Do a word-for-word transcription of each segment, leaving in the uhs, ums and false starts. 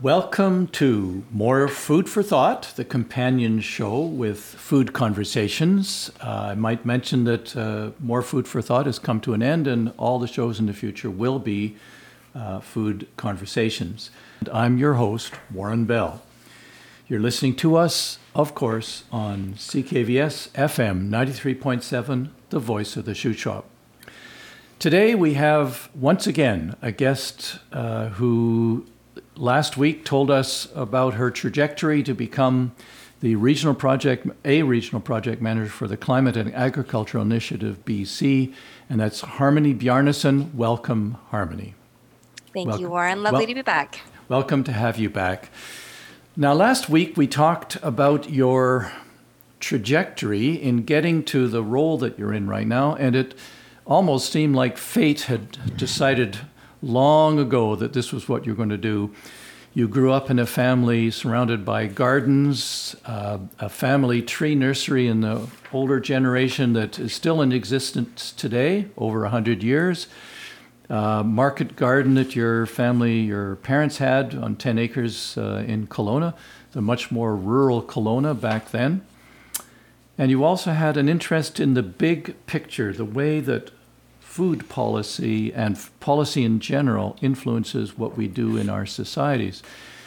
Welcome to More Food for Thought, the companion show with food conversations. Uh, I might mention that uh, More Food for Thought has come to an end, and all the shows in the future will be uh, food conversations. And I'm your host, Warren Bell. You're listening to us, of course, on C K V S F M ninety-three point seven, the voice of the shoe shop. Today we have, once again, a guest uh, who last week told us about her trajectory to become the regional project, a regional project manager for the Climate and Agricultural Initiative B C, and that's Harmony Bjarnason. Welcome, Harmony. Thank welcome. you, Warren. Lovely well, to be back. Welcome to have you back. Now, last week we talked about your trajectory in getting to the role that you're in right now, and it almost seemed like fate had decided long ago that this was what you're going to do. You grew up in a family surrounded by gardens, uh, a family tree nursery in the older generation that is still in existence today, over one hundred years. Uh, market garden that your family, your parents had on ten acres uh, in Kelowna, the much more rural Kelowna back then. And you also had an interest in the big picture, the way that food policy and f- policy in general influences what we do in our societies.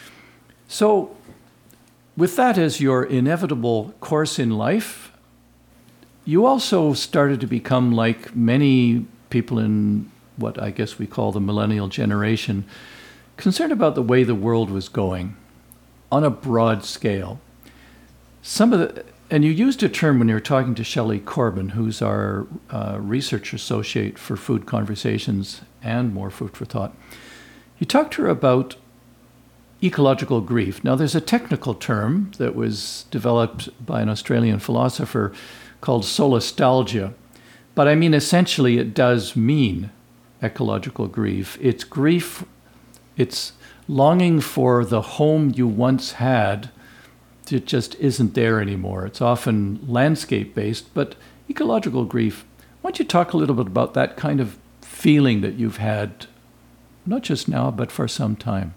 So, with that as your inevitable course in life, you also started to become, like many people in what I guess we call the millennial generation, concerned about the way the world was going on a broad scale. Some of the And you used a term when you were talking to Shelley Corbin, who's our uh, research associate for Food Conversations and More Food for Thought. You talked to her about ecological grief. Now, there's a technical term that was developed by an Australian philosopher called solastalgia. But I mean, essentially, it does mean ecological grief. It's grief, it's longing for the home you once had. It just isn't there anymore. It's often landscape-based, but ecological grief. Why don't you talk a little bit about that kind of feeling that you've had, not just now, but for some time?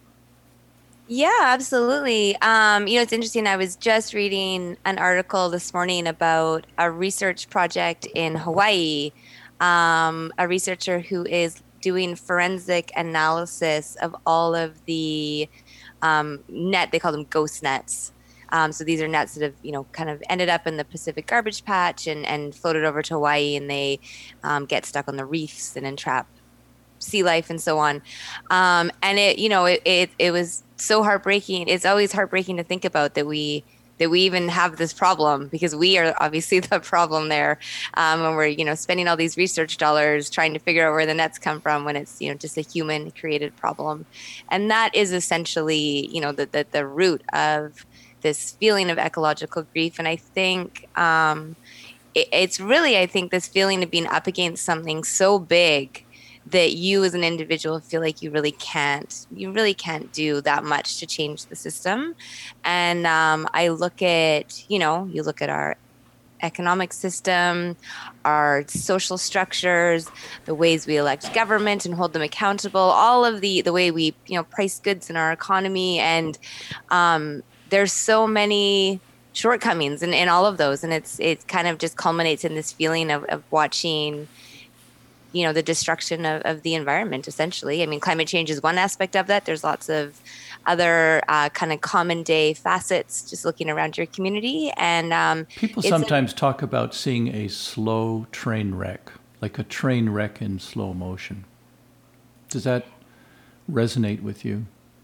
Yeah, absolutely. Um, you know, it's interesting. I was just reading an article this morning about a research project in Hawaii, um, a researcher who is doing forensic analysis of all of the um, net, they call them ghost nets. Um, so these are nets that have, you know, kind of ended up in the Pacific garbage patch and, and floated over to Hawaii, and they um, get stuck on the reefs and entrap sea life and so on. Um, and it, you know, it, it it was so heartbreaking. It's always heartbreaking to think about that we that we even have this problem, because we are obviously the problem there. Um, when we're, you know, spending all these research dollars trying to figure out where the nets come from, when it's, you know, just a human created problem. And that is essentially, you know, the the, the root of this feeling of ecological grief. And I think um, it, it's really, I think, this feeling of being up against something so big that you as an individual feel like you really can't, you really can't do that much to change the system. And um, I look at, you know, you look at our economic system, our social structures, the ways we elect government and hold them accountable, all of the, the way we, you know, price goods in our economy. And um, there's so many shortcomings in, in all of those. And it's, it kind of just culminates in this feeling of, of watching, you know, the destruction of, of the environment, essentially. I mean, climate change is one aspect of that. There's lots of other uh, kind of common day facets just looking around your community. And um, people sometimes a- talk about seeing a slow train wreck, like a train wreck in slow motion. Does that resonate with you?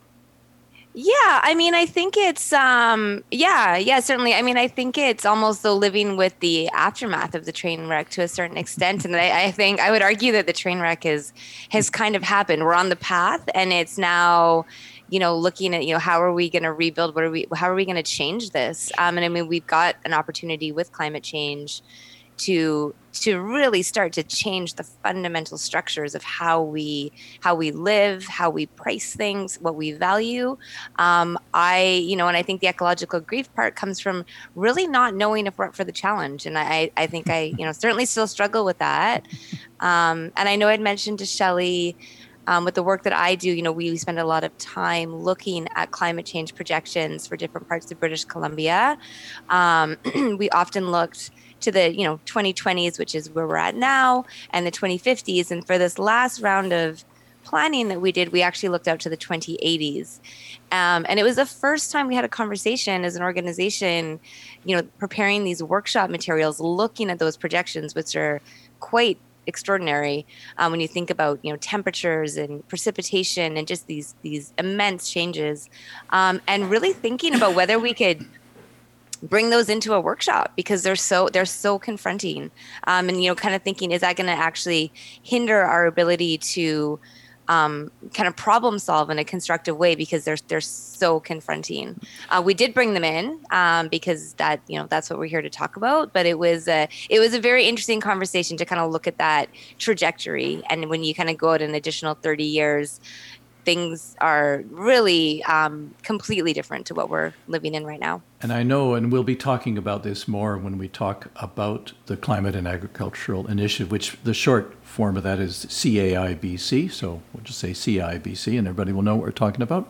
Yeah, I mean, I think it's, um, yeah, yeah, certainly. I mean, I think it's almost though living with the aftermath of the train wreck to a certain extent. And I, I think I would argue that the train wreck is, has kind of happened. We're on the path, and it's now, you know, looking at, you know, how are we going to rebuild? What are we, how are we going to change this? Um, and I mean, we've got an opportunity with climate change to to really start to change the fundamental structures of how we how we live, how we price things, what we value. Um, I, you know, and I think the ecological grief part comes from really not knowing if we're up for the challenge. And I, I think I, you know, certainly still struggle with that. Um, and I know I'd mentioned to Shelley Um, with the work that I do, you know, we spend a lot of time looking at climate change projections for different parts of British Columbia. Um, we often looked to the, you know, twenty twenties, which is where we're at now, and the twenty fifties. And for this last round of planning that we did, we actually looked out to the twenty eighties. Um, and it was the first time we had a conversation as an organization, you know, preparing these workshop materials, looking at those projections, which are quite extraordinary um, when you think about, you know, temperatures and precipitation and just these these immense changes, um, and really thinking about whether we could bring those into a workshop because they're so they're so confronting, um, and you know, kind of thinking, is that going to actually hinder our ability to um, kind of problem solve in a constructive way because they're they're so confronting. Uh, we did bring them in um, because that, you know, that's what we're here to talk about. But it was a it was a very interesting conversation to kind of look at that trajectory, and when you kind of go out an additional thirty years, things are really um, completely different to what we're living in right now. And I know, and we'll be talking about this more when we talk about the Climate and Agricultural Initiative, which the short form of that is C A I B C. So we'll just say C A I B C, and everybody will know what we're talking about.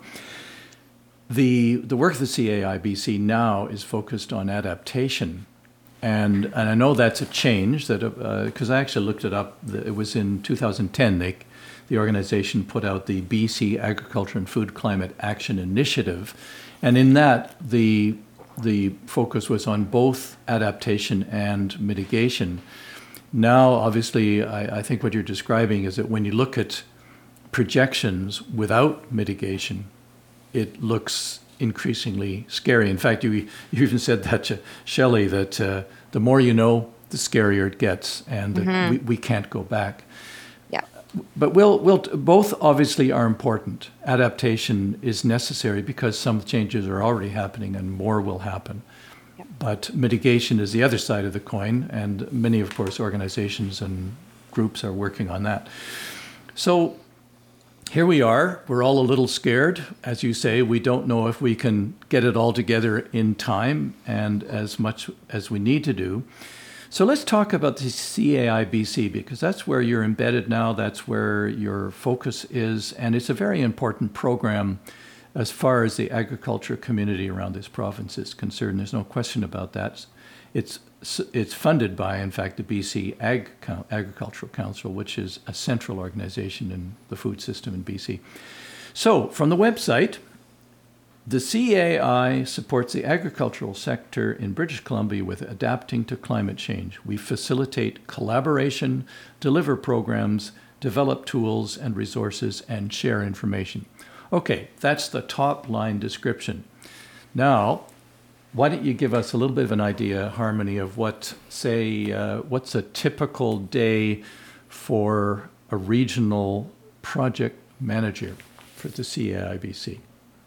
The the work of the C A I B C now is focused on adaptation. And and I know that's a change, that because uh, I actually looked it up. It was in two thousand ten, they, the organization put out the B C Agriculture and Food Climate Action Initiative. And in that, the the focus was on both adaptation and mitigation. Now, obviously, I, I think what you're describing is that when you look at projections without mitigation, it looks increasingly scary. In fact, you you even said that, uh, Shelley, that uh, the more you know, the scarier it gets, and mm-hmm. that we, we can't go back. Yeah. But we'll, we'll both obviously are important. Adaptation is necessary because some changes are already happening and more will happen. Yeah. But mitigation is the other side of the coin, and many, of course, organizations and groups are working on that. So here we are. We're all a little scared. As you say, we don't know if we can get it all together in time and as much as we need to do. So let's talk about the C A I B C, because that's where you're embedded now. That's where your focus is. And it's a very important program as far as the agriculture community around this province is concerned. There's no question about that. It's it's funded by, in fact, the B C Ag, Agricultural Council, which is a central organization in the food system in B C. So from the website, the C A I supports the agricultural sector in British Columbia with adapting to climate change. We facilitate collaboration, deliver programs, develop tools and resources, and share information. Okay, that's the top line description. Now, why don't you give us a little bit of an idea, Harmony, of what, say, uh, what's a typical day for a regional project manager for the C A I B C?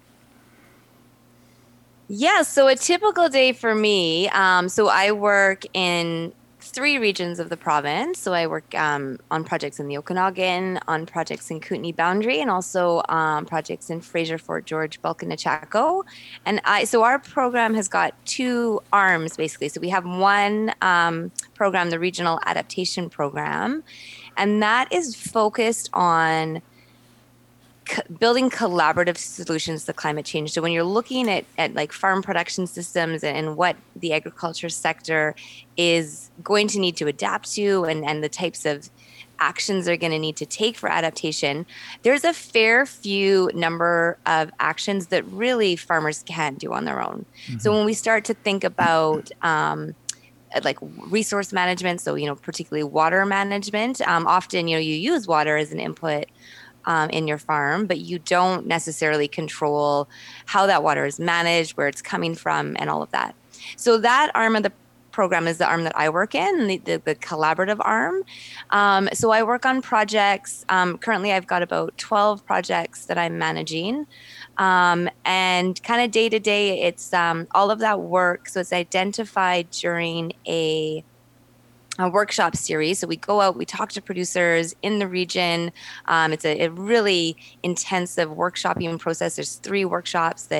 Yeah, so a typical day for me, um, so I work in three regions of the province. So I work um, on projects in the Okanagan, on projects in Kootenay Boundary, and also um, projects in Fraser, Fort George, Bulk, and Nechako. And I, so our program has got two arms, basically. So we have one um, program, the Regional Adaptation Program, and that is focused on building collaborative solutions to climate change. So when you're looking at, at like farm production systems and, and what the agriculture sector is going to need to adapt to, and, and the types of actions they're going to need to take for adaptation, there's a fair few number of actions that really farmers can't do on their own. Mm-hmm. So when we start to think about um, like resource management, so, you know, particularly water management, um, often, you know, you use water as an input Um, in your farm, but you don't necessarily control how that water is managed, where it's coming from, and all of that. So that arm of the program is the arm that I work in, the, the, the collaborative arm. Um, so I work on projects. Um, currently, I've got about twelve projects that I'm managing. Um, and kind of day to day, it's um, all of that work. So it's identified during a a workshop series. So we go out, we talk to producers in the region. Um, it's a, a really intensive workshopping process. There's three workshops that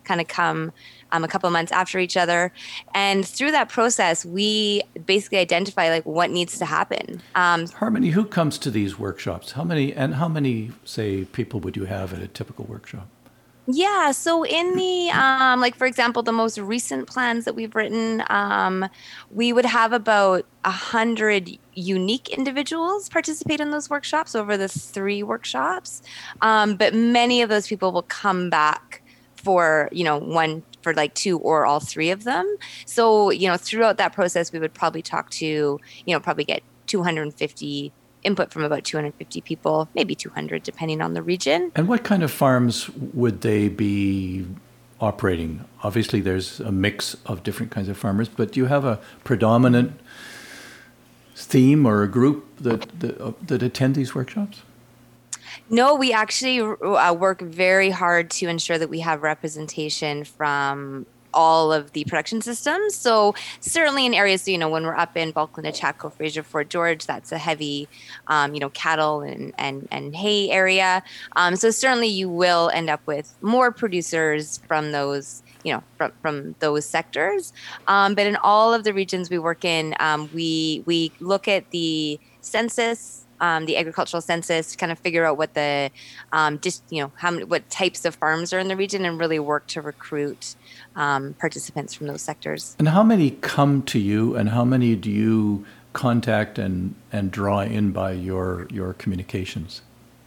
kind of come um, a couple months after each other. And through that process, we basically identify like what needs to happen. Um, Harmony, who comes to these workshops? How many, and how many, say, people would you have at a typical workshop? Yeah, so in the um, like for example, the most recent plans that we've written, um, we would have about a hundred unique individuals participate in those workshops over the three workshops. Um, but many of those people will come back for, you know, one for like two or all three of them. So, you know, throughout that process, we would probably talk to, you know, probably get two hundred fifty input from about two hundred fifty people, maybe two hundred, depending on the region. And what kind of farms would they be operating? Obviously, there's a mix of different kinds of farmers, but do you have a predominant theme or a group that that, uh, that attend these workshops? No, we actually uh, work very hard to ensure that we have representation from all of the production systems. So certainly in areas, you know, when we're up in Bulkland, Chaco, Fraser, Fort George, that's a heavy, um, you know, cattle and, and, and hay area. Um, so certainly you will end up with more producers from those, you know, from, from those sectors. Um, but in all of the regions we work in, um, we, we look at the census, Um, the agricultural census to kind of figure out what the, um, just, you know, how many, what types of farms are in the region and really work to recruit um, participants from those sectors. And how many come to you, and how many do you contact and, and draw in by your your communications?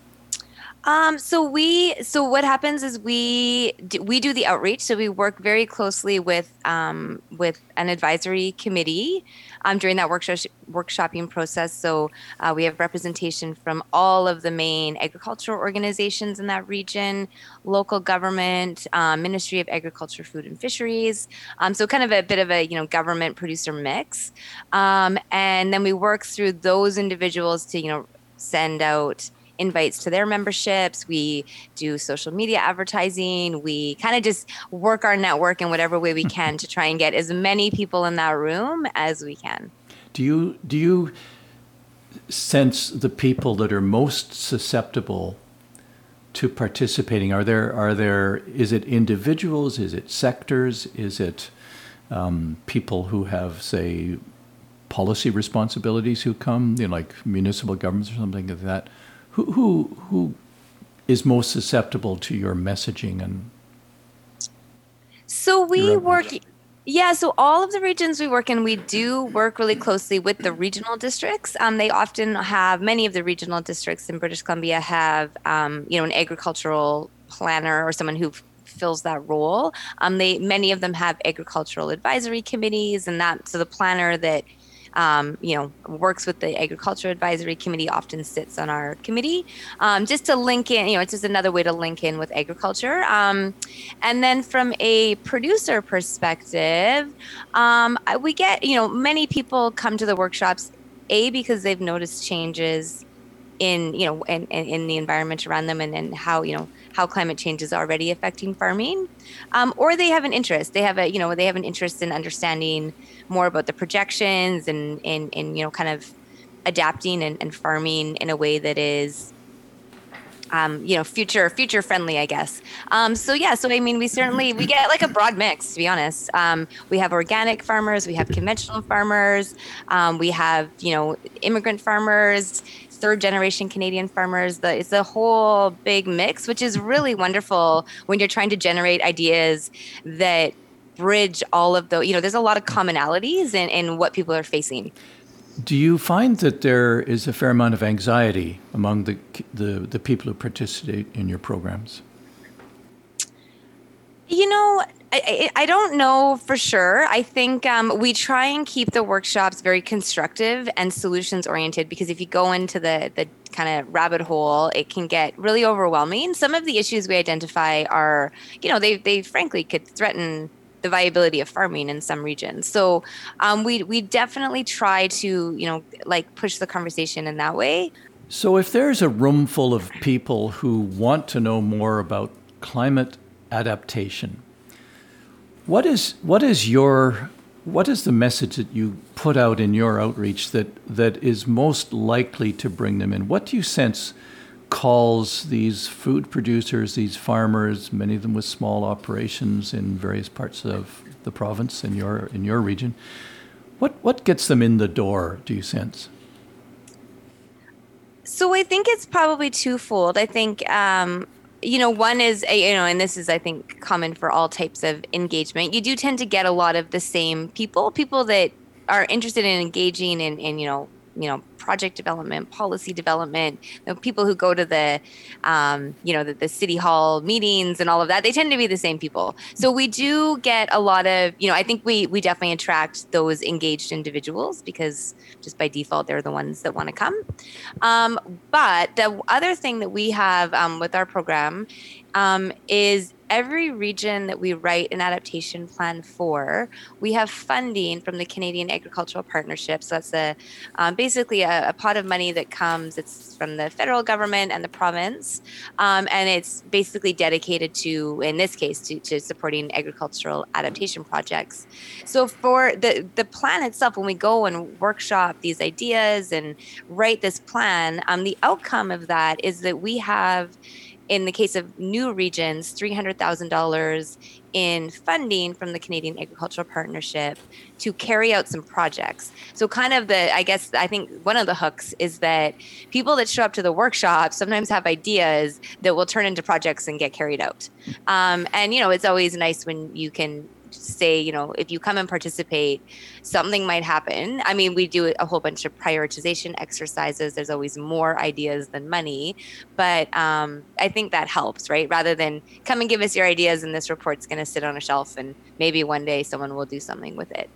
Um, so we, so what happens is we do, we do the outreach. So we work very closely with um, with an advisory committee um, during that workshop workshopping process. So uh, we have representation from all of the main agricultural organizations in that region, local government, um, Ministry of Agriculture, Food and Fisheries. Um, so kind of a bit of a you know government producer mix, um, and then we work through those individuals to you know send out invites to their memberships. We do social media advertising. We kind of just work our network in whatever way we can to try and get as many people in that room as we can. Do you do you sense the people that are most susceptible to participating? Are there are there is it individuals? Is it sectors? Is it um, people who have, say, policy responsibilities who come, you know, like municipal governments or something like that? Who, who who is most susceptible to your messaging and so we work yeah so all of the regions we work in, we do work really closely with the regional districts. Um, they often have, many of the regional districts in British Columbia have um, you know an agricultural planner or someone who f- fills that role. Um, they many of them have agricultural advisory committees, and that so the planner that Um, you know, works with the Agriculture Advisory Committee often sits on our committee, um, just to link in, you know, it's just another way to link in with agriculture. Um, and then from a producer perspective, um, we get, you know, many people come to the workshops, A, because they've noticed changes in, you know, in, in, in the environment around them and, and how, you know, how climate change is already affecting farming, um, or they have an interest. They have a, you know, they have an interest in understanding more about the projections and, and, and you know, kind of adapting and, and farming in a way that is, um, you know, future future friendly, I guess. Um, so yeah, so I mean, we certainly we get like a broad mix, to be honest. Um, we have organic farmers, we have conventional farmers, um, we have you know immigrant farmers, third generation Canadian farmers. The, it's a whole big mix, which is really wonderful when you're trying to generate ideas that bridge all of the, you know, there's a lot of commonalities in, in what people are facing. do you find that there is a fair amount of anxiety among the the, the people who participate in your programs? You know, I, I don't know for sure. I think um, we try and keep the workshops very constructive and solutions oriented, because if you go into the, the kind of rabbit hole, it can get really overwhelming. Some of the issues we identify are, you know, they, they frankly could threaten the viability of farming in some regions. So um, we, we definitely try to, you know, like push the conversation in that way. So if there's a room full of people who want to know more about climate adaptation, What is what is your what is the message that you put out in your outreach that that is most likely to bring them in? What do you sense calls these food producers, these farmers, many of them with small operations in various parts of the province in your in your region. What what gets them in the door, do you sense? So I think it's probably twofold. I think, um, you know, one is, uh, you know, and this is, I think, common for all types of engagement. You do tend to get a lot of the same people, people that are interested in engaging in, in you know, you know, project development, policy development, the people who go to the, um, you know, the, the city hall meetings and all of that. They tend to be the same people. So we do get a lot of, you know, I think we we definitely attract those engaged individuals because just by default, they're the ones that want to come. Um, but the other thing that we have um, with our program um, is every region that we write an adaptation plan for, we have funding from the Canadian Agricultural Partnership. So that's a um, basically a, a pot of money that comes. It's from the federal government and the province, um, and it's basically dedicated to, in this case, to, to supporting agricultural adaptation projects. So for the the plan itself, when we go and workshop these ideas and write this plan, um, the outcome of that is that we have, in the case of new regions, three hundred thousand dollars in funding from the Canadian Agricultural Partnership to carry out some projects. So kind of the, I guess, I think one of the hooks is that people that show up to the workshop sometimes have ideas that will turn into projects and get carried out. Um, and, you know, it's always nice when you can say, you know, if you come and participate, something might happen. I mean, we do a whole bunch of prioritization exercises. There's always more ideas than money, but um, I think that helps, right? Rather than come and give us your ideas and this report's going to sit on a shelf and maybe one day someone will do something with it.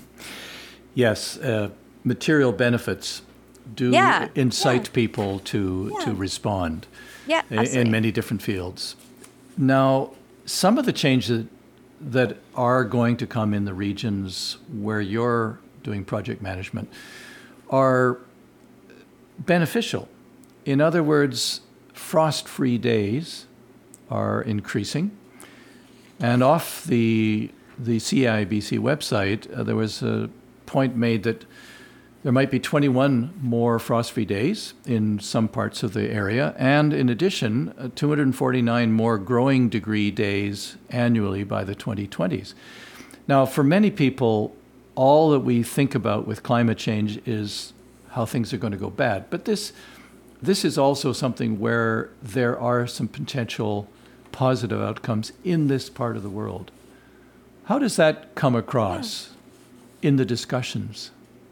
Yes, uh, material benefits do yeah. incite yeah. people to yeah. to respond yeah, in, in many different fields. Now, some of the changes that are going to come in the regions where you're doing project management are beneficial. In other words, frost-free days are increasing. And off the the C I B C website, uh, there was a point made that there might be twenty-one more frost-free days in some parts of the area, and in addition, uh, two hundred forty-nine more growing degree days annually by the twenty twenties. Now, for many people, all that we think about with climate change is how things are going to go bad. But this, this is also something where there are some potential positive outcomes in this part of the world. How does that come across in the discussions?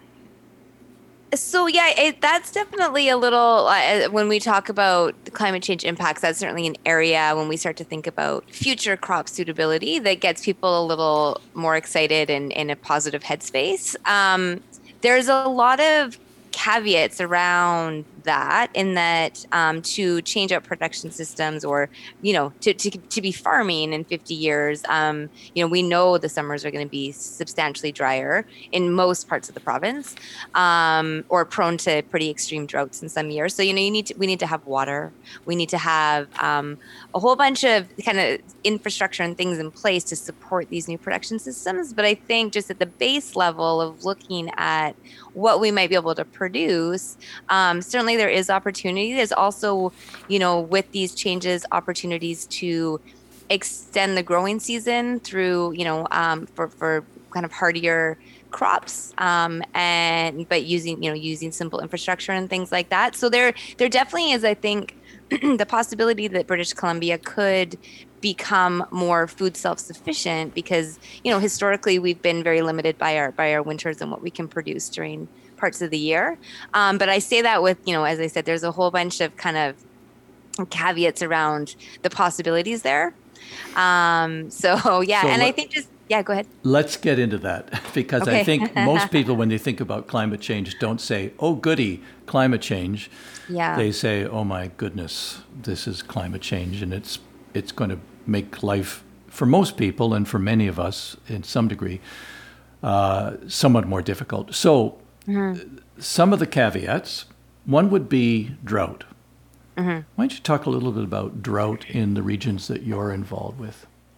So yeah, it, that's definitely a little, uh, when we talk about climate change impacts, that's certainly an area when we start to think about future crop suitability that gets people a little more excited and in a positive headspace. Um, there's a lot of caveats around that, in that um, to change out production systems, or, you know, to, to, to be farming in fifty years, um, you know, we know the summers are going to be substantially drier in most parts of the province, um, or prone to pretty extreme droughts in some years. So, you know, you need to, we need to have water. We need to have um, a whole bunch of kind of infrastructure and things in place to support these new production systems. But I think just at the base level of looking at what we might be able to produce, um, certainly there is opportunity. There's also, you know, with these changes, opportunities to extend the growing season through, you know, um, for, for kind of hardier crops, um, and but using, you know, using simple infrastructure and things like that. So there, there definitely is, I think, the possibility that British Columbia could become more food self-sufficient, because, you know, historically we've been very limited by our by our winters and what we can produce during parts of the year. Um, but I say that with, you know, as I said, there's a whole bunch of kind of caveats around the possibilities there. Um, so yeah, so and let, I think just yeah, go ahead. Let's get into that, because okay. I think most people, when they think about climate change, don't say, "Oh, goody, climate change." Yeah. They say, "Oh my goodness, this is climate change, and it's it's going to make life, for most people and for many of us in some degree, uh, somewhat more difficult." So mm-hmm. some of the caveats, one would be drought. Mm-hmm. Why don't you talk a little bit about drought in the regions that you're involved with?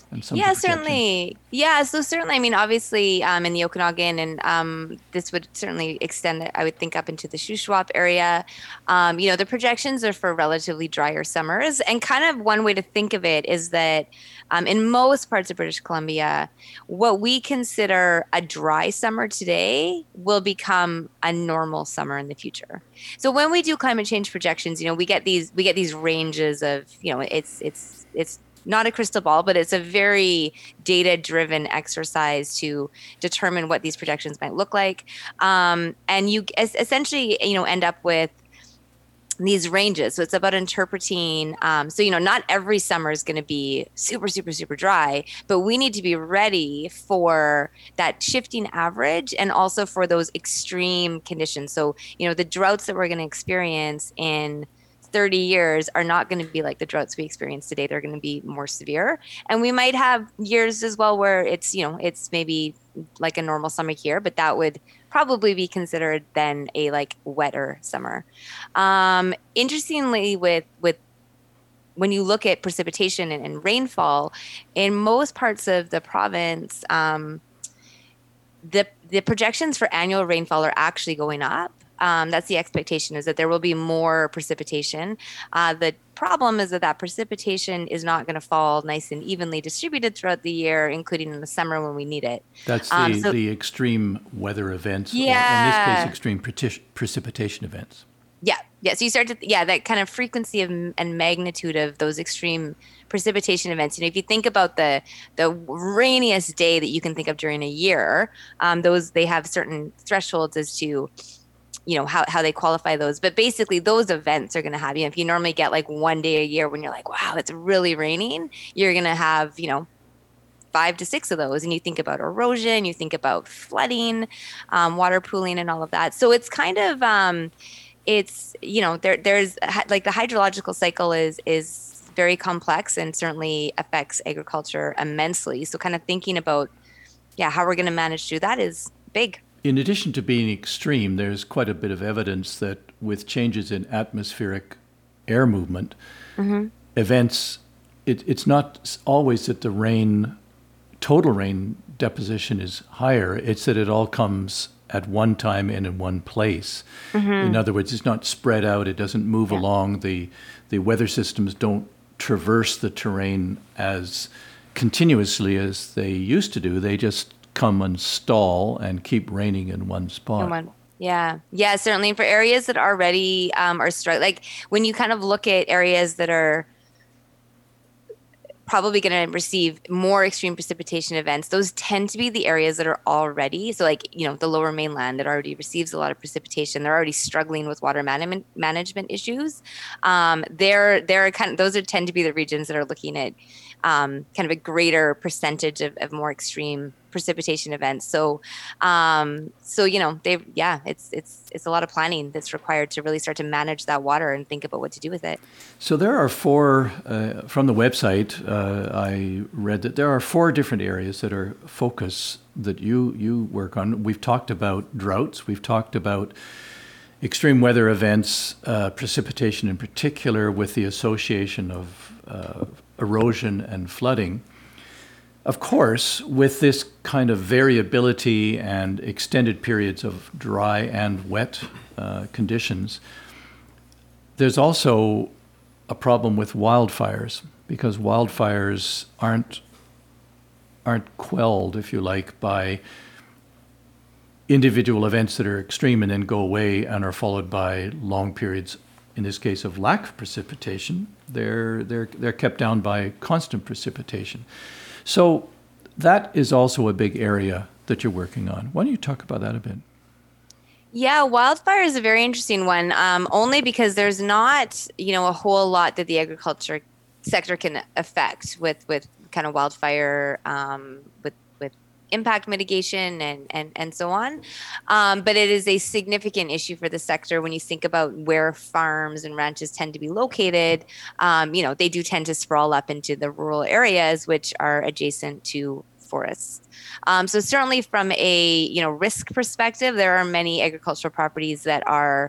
and some of the Yeah, projections. certainly. Yeah, so certainly, I mean, obviously, um, in the Okanagan, and um, this would certainly extend, I would think, up into the Shuswap area. Um, you know, the projections are for relatively drier summers. And kind of one way to think of it is that um, in most parts of British Columbia, what we consider a dry summer today will become a normal summer in the future. So when we do climate change projections, you know, we get these we get these ranges of, you know, it's it's it's not a crystal ball, but it's a very data driven exercise to determine what these projections might look like. Um, and you es- essentially, you know, end up with these ranges. So it's about interpreting. Um, so, you know, not every summer is going to be super, super, super dry, but we need to be ready for that shifting average and also for those extreme conditions. So, you know, the droughts that we're going to experience in thirty years are not going to be like the droughts we experience today. They're going to be more severe. And we might have years as well where it's, you know, it's maybe like a normal summer here, but that would probably be considered then a like wetter summer. Um, interestingly, with with when you look at precipitation and, and rainfall in most parts of the province, um, the the projections for annual rainfall are actually going up. Um, that's the expectation, is that there will be more precipitation. Uh, the problem is that that precipitation is not going to fall nice and evenly distributed throughout the year, including in the summer when we need it. That's Um, the, so the extreme weather events, or in this case, yeah, extreme preci- precipitation events. yeah, yeah. So you start to, yeah, that kind of frequency of and magnitude of those extreme precipitation events. You know, if you think about the the rainiest day that you can think of during a year, um, those they have certain thresholds as to, you know, how, how they qualify those. But basically, those events are going to have, you know, if you normally get like one day a year when you're like, wow, it's really raining, you're going to have, you know, five to six of those. And you think about erosion, you think about flooding, um, water pooling, and all of that. So it's kind of, um, it's, you know, there, there's like the hydrological cycle is, is very complex and certainly affects agriculture immensely. So kind of thinking about, yeah, how we're going to manage through that is big. In addition to being extreme, there's quite a bit of evidence that with changes in atmospheric air movement, Mm-hmm. events, it, it's not always that the rain, total rain deposition is higher, it's that it all comes at one time and in one place. In Mm-hmm. other words, it's not spread out, it doesn't move Yeah. along, the, the weather systems don't traverse the terrain as continuously as they used to do. They just come and stall and keep raining in one In spot. one. Yeah. Yeah, certainly for areas that already um, are struck, like when you kind of look at areas that are probably going to receive more extreme precipitation events, those tend to be the areas that are already, so like, you know, the lower mainland that already receives a lot of precipitation, they're already struggling with water management management issues. Um, they're they're kind of, those are tend to be the regions that are looking at um, kind of a greater percentage of, of more extreme precipitation events. So, um, so you know, they yeah, it's it's it's a lot of planning that's required to really start to manage that water and think about what to do with it. So there are four, uh, from the website, uh, I read that there are four different areas that are focus that you, you work on. We've talked about droughts, we've talked about extreme weather events, uh, precipitation in particular, with the association of uh, erosion and flooding. Of course, with this kind of variability and extended periods of dry and wet uh, conditions, there's also a problem with wildfires, because wildfires aren't aren't quelled, if you like, by individual events that are extreme and then go away and are followed by long periods, in this case, of lack of precipitation. They're they're they're kept down by constant precipitation. So that is also a big area that you're working on. Why don't you talk about that a bit? Yeah, wildfire is a very interesting one, um, only because there's not, you know, a whole lot that the agriculture sector can affect with with kind of wildfire, um, with with impact mitigation and and and so on. Um, but it is a significant issue for the sector when you think about where farms and ranches tend to be located. Um, you know, they do tend to sprawl up into the rural areas, which are adjacent to forests. Um, so certainly from a, you know, risk perspective, there are many agricultural properties that are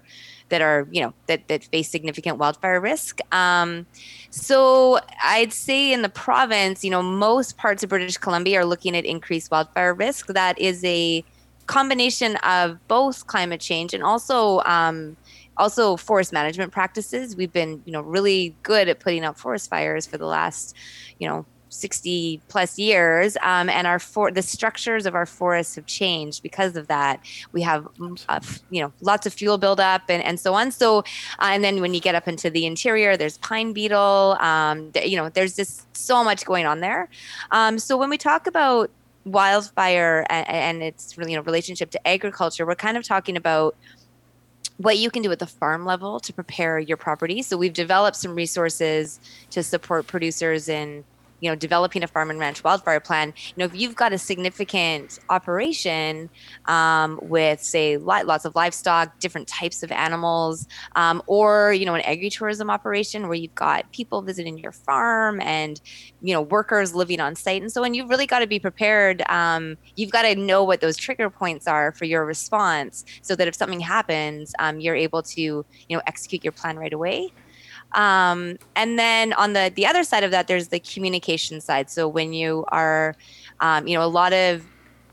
that are, you know, that, that face significant wildfire risk. Um, so I'd say in the province, you know, most parts of British Columbia are looking at increased wildfire risk. That is a combination of both climate change and also um, also forest management practices. We've been, you know, really good at putting out forest fires for the last, you know, sixty plus years, um, and our for the structures of our forests have changed because of that. We have uh, you know, lots of fuel buildup and, and so on. So uh, and then when you get up into the interior, there's pine beetle. Um, th- you know, there's just so much going on there. Um, so when we talk about wildfire and, and its really, you know, relationship to agriculture, we're kind of talking about what you can do at the farm level to prepare your property. So we've developed some resources to support producers in, you know, developing a farm and ranch wildfire plan. You know, if you've got a significant operation um, with, say, li- lots of livestock, different types of animals, um, or, you know, an agritourism operation where you've got people visiting your farm and, you know, workers living on site and so on, you've really got to be prepared. Um, you've got to know what those trigger points are for your response so that if something happens, um, you're able to, you know, execute your plan right away. Um, and then on the the other side of that, there's the communication side. So when you are, um, you know, a lot of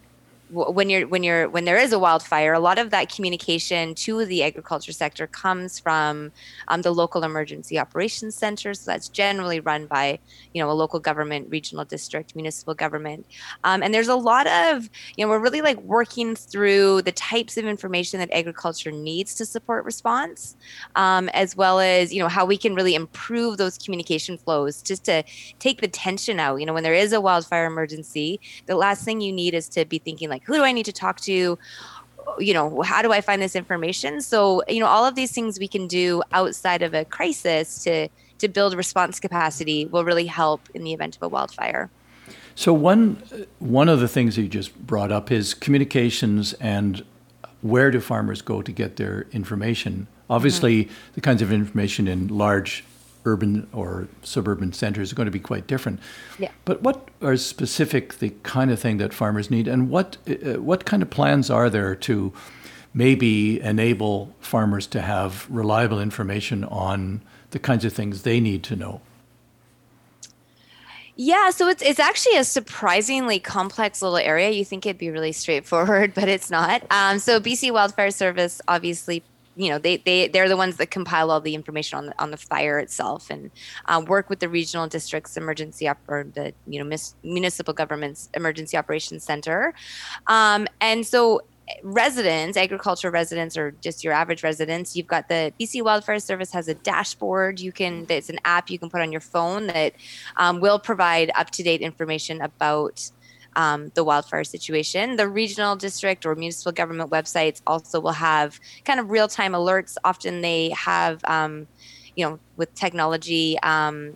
when you're when you're when there is a wildfire, a lot of that communication to the agriculture sector comes from um, the local emergency operations center. So that's generally run by, you know, a local government, regional district, municipal government. Um, and there's a lot of, you know, we're really like working through the types of information that agriculture needs to support response, um, as well as, you know, how we can really improve those communication flows just to take the tension out. You know, when there is a wildfire emergency, the last thing you need is to be thinking like, who do I need to talk to? You know, how do I find this information? So, you know, all of these things we can do outside of a crisis to to build response capacity will really help in the event of a wildfire. So one one of the things that you just brought up is communications and where do farmers go to get their information? Obviously, mm-hmm. the kinds of information in large urban or suburban centers are going to be quite different. Yeah. But what are specific the kind of thing that farmers need, and what uh, what kind of plans are there to maybe enable farmers to have reliable information on the kinds of things they need to know? Yeah, so it's it's actually a surprisingly complex little area. You think it'd be really straightforward, but it's not. Um, so B C Wildfire Service obviously, you know, they they they're the ones that compile all the information on the on the fire itself and uh, work with the regional districts emergency op- or the, you know, mis- municipal government's emergency operations center, um, and so residents, agriculture residents, or just your average residents, you've got the B C Wildfire Service has a dashboard. You can, it's an app you can put on your phone that um, will provide up-to-date information about um, the wildfire situation. The regional district or municipal government websites also will have kind of real-time alerts. Often they have, um, you know, with technology, um,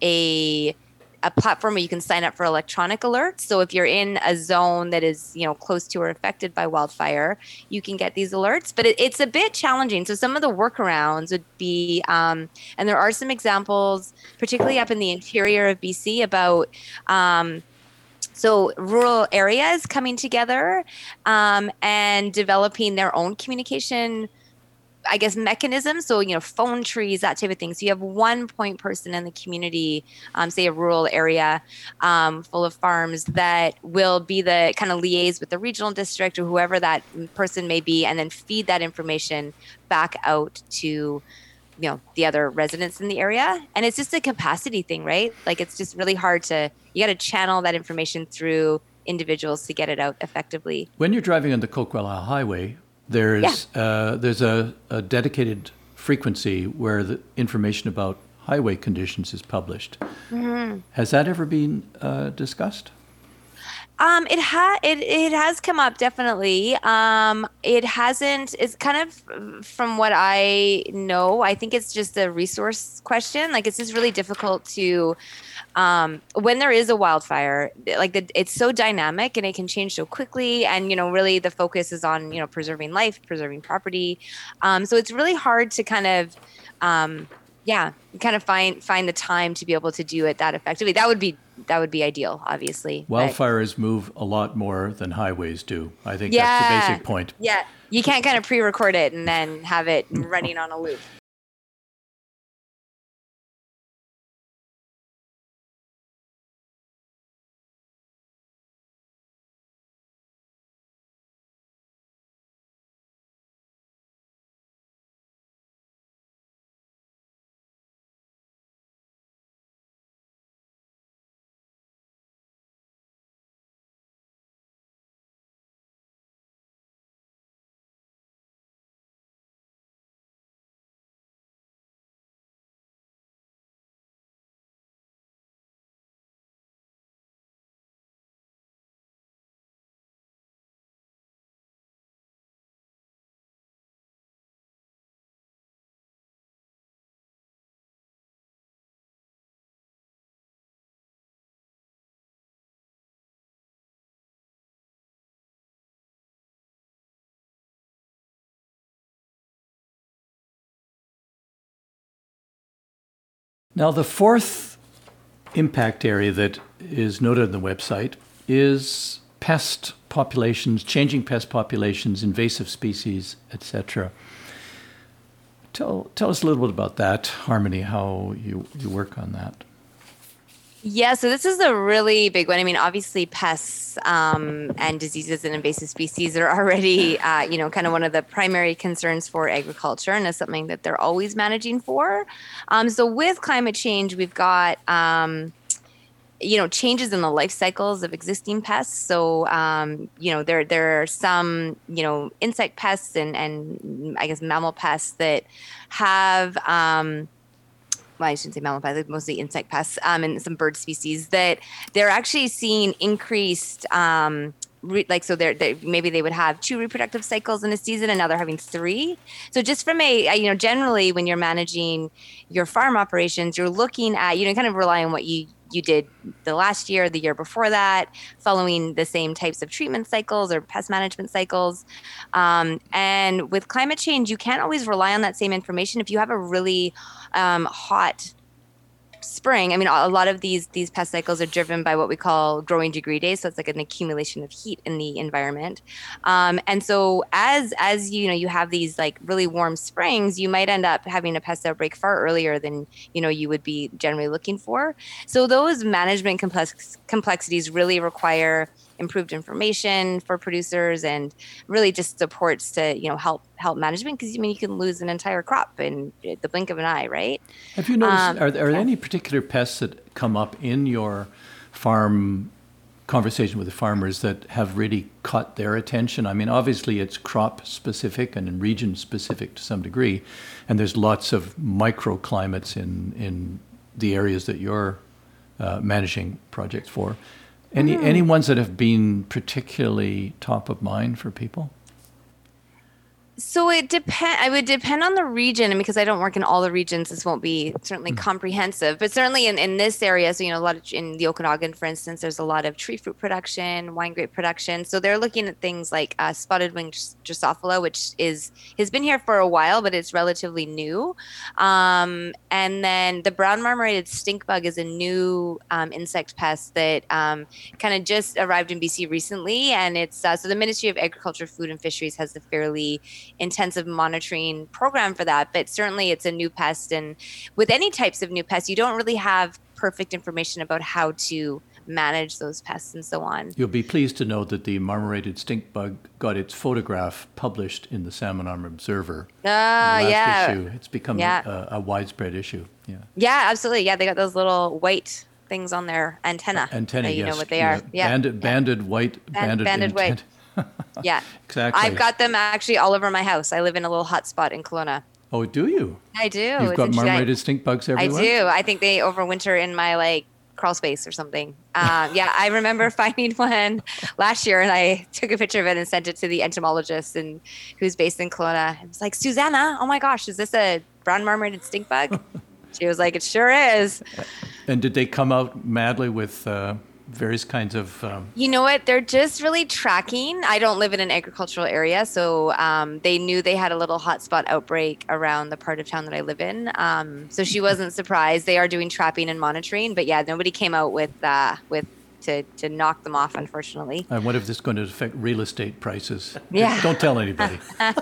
a a platform where you can sign up for electronic alerts. So if you're in a zone that is, you know, close to or affected by wildfire, you can get these alerts. But it, it's a bit challenging. So some of the workarounds would be, um, and there are some examples, particularly up in the interior of B C, about um, so rural areas coming together um, and developing their own communication, I guess, mechanisms. So, you know, phone trees, that type of thing. So you have one point person in the community, um, say a rural area um, full of farms, that will be the kind of liaise with the regional district or whoever that person may be, and then feed that information back out to, you know, the other residents in the area. And it's just a capacity thing, right? Like, it's just really hard to, you got to channel that information through individuals to get it out effectively. When you're driving on the Coquella Highway, there's yeah. uh, there's a, a dedicated frequency where the information about highway conditions is published. Mm-hmm. Has that ever been uh, discussed? Um, it ha it it has come up, definitely. Um, it hasn't. It's kind of, from what I know, I think it's just a resource question. Like, it's just really difficult to, um, when there is a wildfire, like the, it's so dynamic and it can change so quickly. And, you know, really the focus is on, you know, preserving life, preserving property. Um, so it's really hard to kind of, um, yeah, kind of find find the time to be able to do it that effectively. That would be that would be ideal, obviously. Wildfires but, move a lot more than highways do. I think yeah, that's the basic point. Yeah, you can't kind of pre-record it and then have it running on a loop. Now, the fourth impact area that is noted on the website is pest populations, changing pest populations, invasive species, et cetera. Tell, tell us a little bit about that, Harmony, how you, you work on that. Yeah, so this is a really big one. I mean, obviously, pests um, and diseases and invasive species are already, uh, you know, kind of one of the primary concerns for agriculture, and is something that they're always managing for. Um, so with climate change, we've got, um, you know, changes in the life cycles of existing pests. So, um, you know, there there are some, you know, insect pests and and I guess mammal pests that have. Um, well, I shouldn't say mammal pests, mostly insect pests, um, and some bird species that they're actually seeing increased, um, re- like, so they're, they maybe they would have two reproductive cycles in a season and now they're having three. So just from a, you know, generally when you're managing your farm operations, you're looking at, you know, kind of rely on what you, you did the last year, the year before that, following the same types of treatment cycles or pest management cycles. Um, and with climate change, you can't always rely on that same information. If you have a really um, hot spring, I mean, a lot of these these pest cycles are driven by what we call growing degree days. So it's like an accumulation of heat in the environment. Um, and so as as you know, you have these like really warm springs, you might end up having a pest outbreak far earlier than you know you would be generally looking for. So those management complex complexities really require improved information for producers and really just supports to you know help help management, because I mean you can lose an entire crop in the blink of an eye, right? Have you noticed, Um, are, are there yeah. any particular pests that come up in your farm conversation with the farmers that have really caught their attention? I mean, obviously it's crop specific and region specific to some degree, and there's lots of microclimates in, in the areas that you're uh, managing projects for. Any Mm-hmm. any ones that have been particularly top of mind for people? So it depend. I would depend on the region, and because I don't work in all the regions, this won't be certainly comprehensive. But certainly in, in this area, so you know, a lot of in the Okanagan, for instance, there's a lot of tree fruit production, wine grape production. So they're looking at things like uh, spotted winged Drosophila, which is has been here for a while, but it's relatively new. Um, and then the brown marmorated stink bug is a new um, insect pest that um, kind of just arrived in B C recently, and it's uh, so the Ministry of Agriculture, Food and Fisheries has a fairly intensive monitoring program for that, but certainly it's a new pest. And with any types of new pests, you don't really have perfect information about how to manage those pests and so on. You'll be pleased to know that the marmorated stink bug got its photograph published in the Salmon Arm Observer. Ah, last yeah. issue. It's become Yeah. a, a widespread issue. Yeah. Yeah, absolutely. Yeah, they got those little white things on their antenna. Antennae, Uh, you yes. know what they are. Yeah. Banded, banded white, Band- banded, banded white. antennae. Yeah. Exactly. I've got them actually all over my house. I live in a little hot spot in Kelowna. Oh, do you? I do. You've It's got interesting. marmorated stink bugs I everywhere? do. I think they overwinter in my like crawl space or something. Um, yeah, I remember finding one last year, and I took a picture of it and sent it to the entomologist, and who's based in Kelowna. It was like, Susanna, oh my gosh, is this a brown marmorated stink bug? She was like, it sure is. And did they come out madly with uh, various kinds of. Um, You know what? They're just really tracking. I don't live in an agricultural area, so um, they knew they had a little hotspot outbreak around the part of town that I live in. Um, so she wasn't surprised. They are doing trapping and monitoring, but yeah, nobody came out with uh, with to to knock them off, unfortunately. I wonder if this is going to affect real estate prices. Yeah. Don't tell anybody.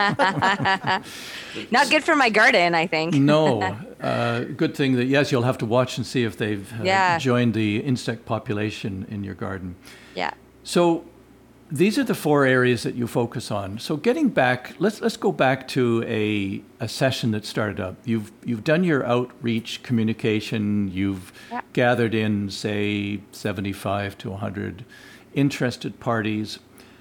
Not good for my garden, I think. No. Uh, good thing that, yes, you'll have to watch and see if they've uh, Yeah. joined the insect population in your garden. Yeah. So these are the four areas that you focus on. So getting back, let's let's go back to a, a session that started up. You've you've done your outreach communication. You've Yeah. gathered in, say, seventy-five to one hundred interested parties.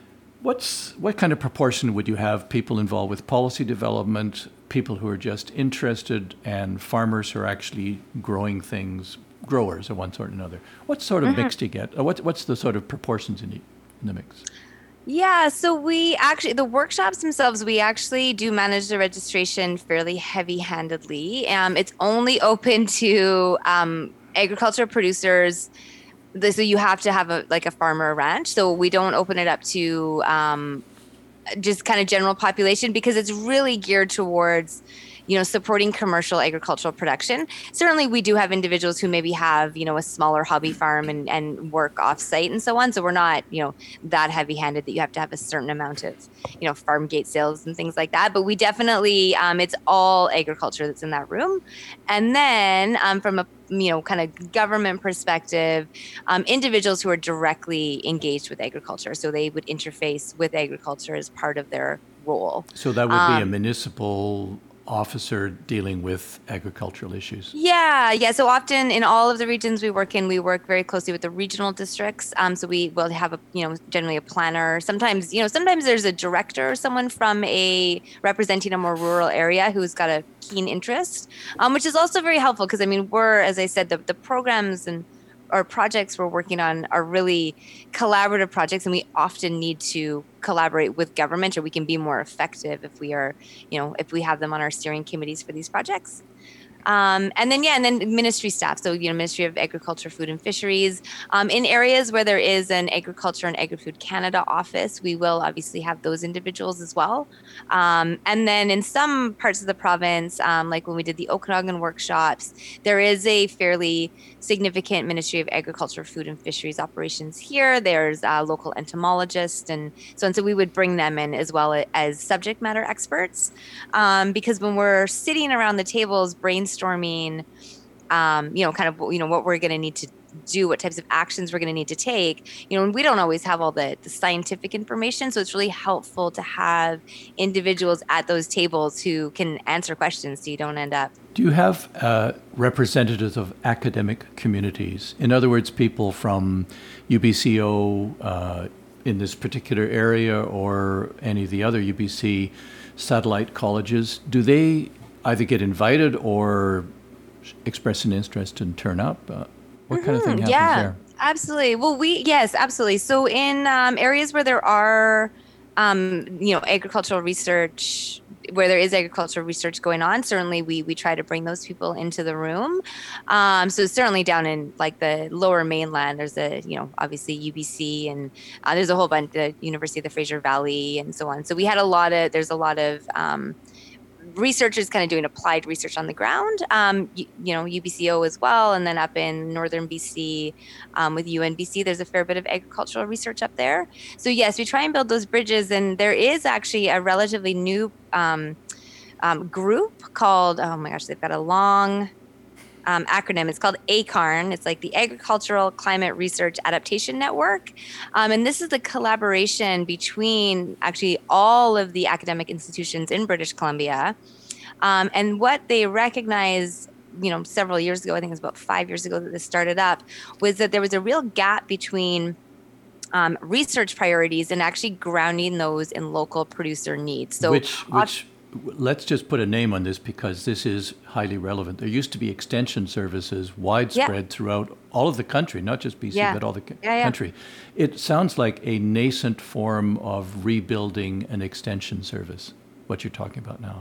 What's what kind of proportion would you have people involved with policy development, people who are just interested, and farmers who are actually growing things, growers of one sort or another? What sort of Mm-hmm. mix do you get? Or what, what's the sort of proportions in, the- in the mix? Yeah, so we actually, the workshops themselves, we actually do manage the registration fairly heavy handedly. Um, it's only open to um, agriculture producers. The- So you have to have a like a farmer or ranch. So we don't open it up to um, just kind of general population because it's really geared towards, you know, supporting commercial agricultural production. Certainly we do have individuals who maybe have, you know, a smaller hobby farm and, and work off site and so on. So we're not, you know, that heavy handed that you have to have a certain amount of, you know, farm gate sales and things like that. But we definitely, um, it's all agriculture that's in that room. And then um, from a, you know, kind of government perspective, um, individuals who are directly engaged with agriculture. So they would interface with agriculture as part of their role. So that would be a Um, municipal officer dealing with agricultural issues. Yeah, yeah. So often in all of the regions we work in, we work very closely with the regional districts. Um, so we will have a, you know, generally a planner. Sometimes, you know, sometimes there's a director or someone from a representing a more rural area who's got a keen interest, um, which is also very helpful because I mean, we're, as I said, the, the programs and or projects we're working on are really collaborative projects, and we often need to collaborate with government, or we can be more effective if we are, you know, if we have them on our steering committees for these projects. Um, and then, yeah, and then ministry staff. So, you know, Ministry of Agriculture, Food and Fisheries. Um, in areas where there is an Agriculture and Agri-Food Canada office, we will obviously have those individuals as well. Um, and then in some parts of the province, um, like when we did the Okanagan workshops, there is a fairly significant Ministry of Agriculture, Food and Fisheries operations here. There's a local entomologist and so on. So we would bring them in as well as subject matter experts. Um, because when we're sitting around the tables brainstorming, um, you know, kind of, you know, what we're going to need to do, what types of actions we're going to need to take, you know, and we don't always have all the, the scientific information. So it's really helpful to have individuals at those tables who can answer questions so you don't end up. Do you have uh, representatives of academic communities? In other words, people from U B C O uh, in this particular area or any of the other U B C satellite colleges. Do they either get invited or express an interest and turn up? Uh, what mm-hmm, kind of thing happens yeah, there? Absolutely. Well, we, yes, absolutely. So in um, areas where there are, um, you know, agricultural research, where there is agricultural research going on, certainly we we try to bring those people into the room. Um, so certainly down in like the lower mainland, there's a, you know, obviously U B C and uh, there's a whole bunch, the University of the Fraser Valley and so on. So we had a lot of, there's a lot of um, researchers kind of doing applied research on the ground, um, you, you know, U B C O as well. And then up in northern B C um, with U N B C, there's a fair bit of agricultural research up there. So yes, we try and build those bridges. And there is actually a relatively new um, um, group called, oh my gosh, they've got a long um, acronym. It's called ACARN. It's like the Agricultural Climate Research Adaptation Network. Um, and this is the collaboration between actually all of the academic institutions in British Columbia. Um, and what they recognize, you know, several years ago, I think it was about five years ago that this started up, was that there was a real gap between um, research priorities and actually grounding those in local producer needs. So which, which let's just put a name on this because this is highly relevant. There used to be extension services widespread yeah. throughout all of the country, not just B C, yeah. but all the yeah, yeah. country. It sounds like a nascent form of rebuilding an extension service, what you're talking about now.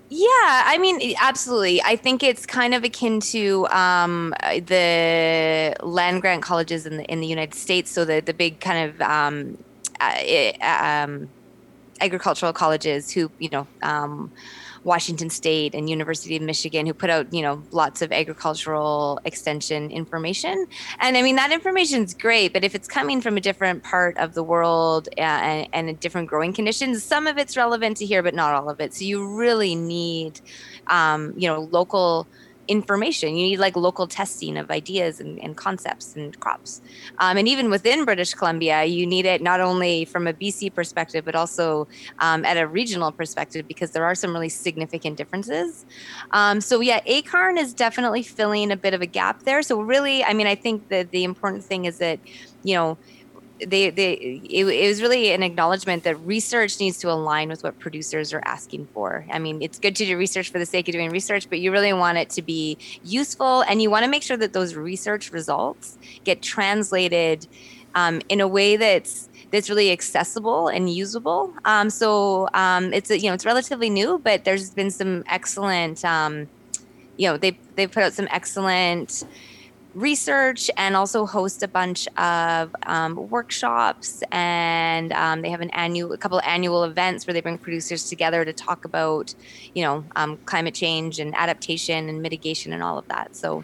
Yeah, I mean, absolutely. I think it's kind of akin to um, uh, the land grant colleges in the in the United States. So the the big kind of um, uh, eh, um, agricultural colleges who, you know, um, Washington State and University of Michigan, who put out, you know, lots of agricultural extension information. And I mean, that information is great, but if it's coming from a different part of the world uh, and, and different growing conditions, some of it's relevant to here, but not all of it. So you really need, um, you know, local information. You need like local testing of ideas and, and concepts and crops. Um, and even within British Columbia, you need it not only from a B C perspective, but also um, at a regional perspective, because there are some really significant differences. Um, so yeah, ACARN is definitely filling a bit of a gap there. So really, I mean, I think that the important thing is that, you know, they they it, it was really an acknowledgement that research needs to align with what producers are asking for. I mean, it's good to do research for the sake of doing research, but you really want it to be useful, and you want to make sure that those research results get translated um, in a way that's that's really accessible and usable. Um, so um, it's a, you know, it's relatively new, but there's been some excellent um, you know, they they put out some excellent research, and also host a bunch of um, workshops, and um, they have an annual a couple of annual events where they bring producers together to talk about, you know, um, climate change and adaptation and mitigation and all of that. So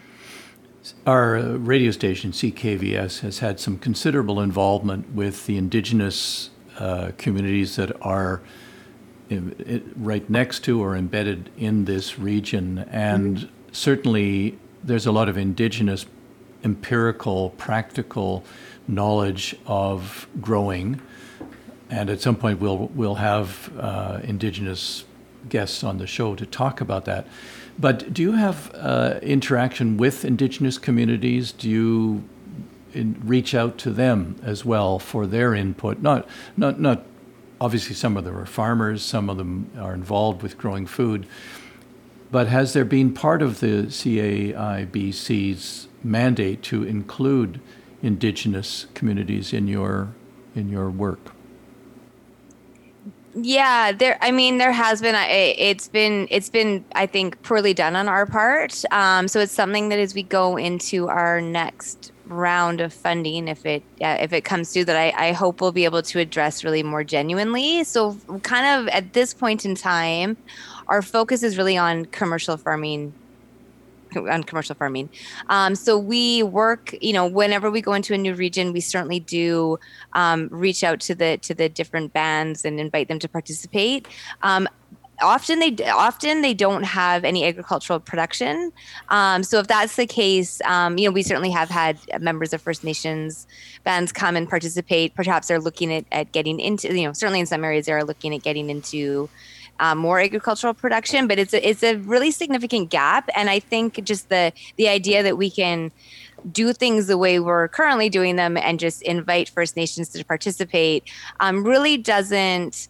Our uh, radio station, C K V S, has had some considerable involvement with the indigenous uh, communities that are in, it, right next to or embedded in this region. And mm-hmm. certainly there's a lot of indigenous empirical, practical knowledge of growing. And at some point we'll, we'll have uh, indigenous guests on the show to talk about that. But do you have uh, interaction with indigenous communities? Do you in, reach out to them as well for their input? Not, not, not. Obviously, some of them are farmers. Some of them are involved with growing food. But has there been part of the C A I B C's mandate to include indigenous communities in your in your work? Yeah, there. I mean, there has been. It's been. It's been. I think poorly done on our part. Um, so it's something that as we go into our next round of funding, if it uh, if it comes through, that I, I hope we'll be able to address really more genuinely. So kind of at this point in time, our focus is really on commercial farming on commercial farming. Um, so we work, you know, whenever we go into a new region, we certainly do um, reach out to the to the different bands and invite them to participate. Um, often they often they don't have any agricultural production. Um, so if that's the case, um, you know, we certainly have had members of First Nations bands come and participate. Perhaps they're looking at, at getting into, you know, certainly in some areas they are looking at getting into Um, more agricultural production, but it's a, it's a really significant gap. And I think just the the idea that we can do things the way we're currently doing them and just invite First Nations to participate um, really doesn't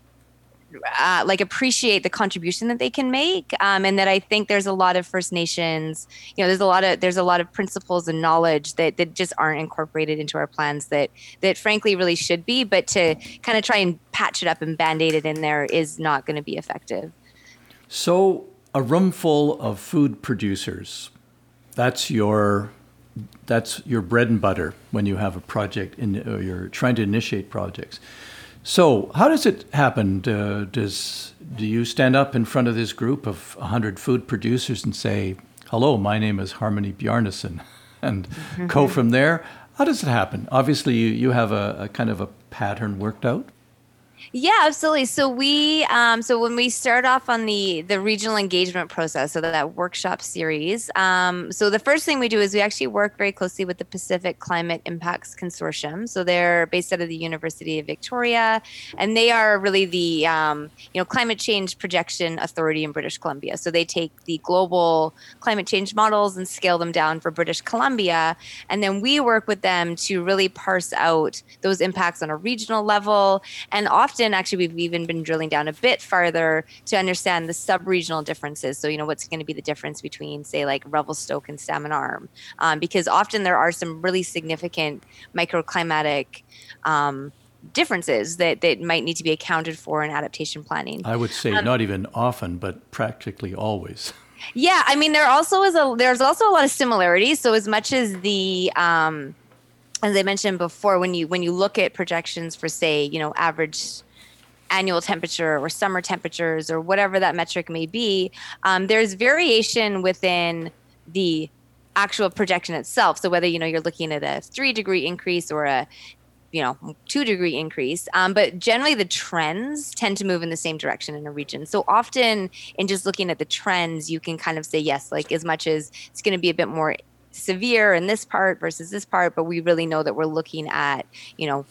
uh, like appreciate the contribution that they can make, um, and that I think there's a lot of First Nations, you know, there's a lot of there's a lot of principles and knowledge that that just aren't incorporated into our plans that that frankly really should be, but to kind of try and patch it up and band-aid it in there is not going to be effective. So a room full of food producers, that's your that's your bread and butter when you have a project in, or you're trying to initiate projects. So how does it happen? Uh, does do you stand up in front of this group of one hundred food producers and say, hello, my name is Harmony Bjarnason, and mm-hmm. go from there? How does it happen? Obviously, you, you have a, a kind of a pattern worked out. Yeah, absolutely. So we, um, so when we start off on the the regional engagement process, so that workshop series, um, so the first thing we do is we actually work very closely with the Pacific Climate Impacts Consortium. So they're based out of the University of Victoria, and they are really the um, you know climate change projection authority in British Columbia. So they take the global climate change models and scale them down for British Columbia, and then we work with them to really parse out those impacts on a regional level, and often Often, actually, we've even been drilling down a bit farther to understand the sub-regional differences. So, you know, what's going to be the difference between, say, like Revelstoke and Salmon Arm? Um, because often there are some really significant microclimatic um, differences that, that might need to be accounted for in adaptation planning. I would say um, not even often, but practically always. Yeah, I mean, there also is a there's also a lot of similarities. So as much as the um, as I mentioned before, when you when you look at projections for, say, you know, average annual temperature or summer temperatures or whatever that metric may be, um, there's variation within the actual projection itself. So whether, you know, you're looking at a three degree increase or a, you know, two degree increase, um, but generally the trends tend to move in the same direction in a region. So often in just looking at the trends, you can kind of say, yes, like as much as it's going to be a bit more severe in this part versus this part, but we really know that we're looking at, you know,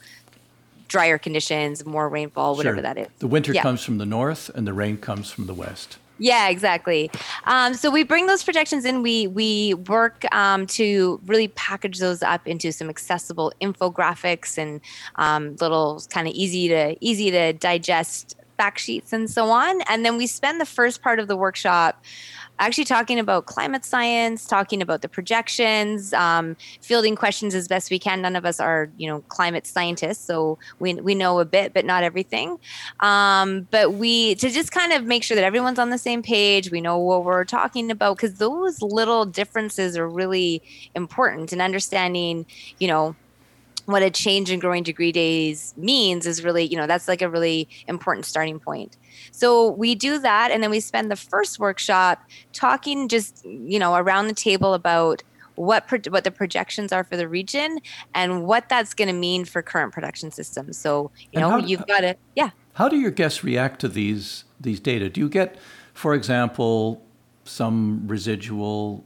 drier conditions, more rainfall, whatever Sure. that is. The winter yeah. comes from the north and the rain comes from the west. Yeah, exactly. Um, so we bring those projections in. We we work um, to really package those up into some accessible infographics and um, little kind of easy to easy to digest fact sheets and so on. And then we spend the first part of the workshop actually talking about climate science, talking about the projections, um, fielding questions as best we can. None of us are, you know, climate scientists, so we we know a bit, but not everything. Um, but we to just kind of make sure that everyone's on the same page. We know what we're talking about, because those little differences are really important in understanding, you know, what a change in growing degree days means is really, you know, that's like a really important starting point. So we do that. And then we spend the first workshop talking just, you know, around the table about what pro- what the projections are for the region and what that's going to mean for current production systems. So, you And know, how- you've got to, yeah. How do your guests react to these these data? Do you get, for example, some residual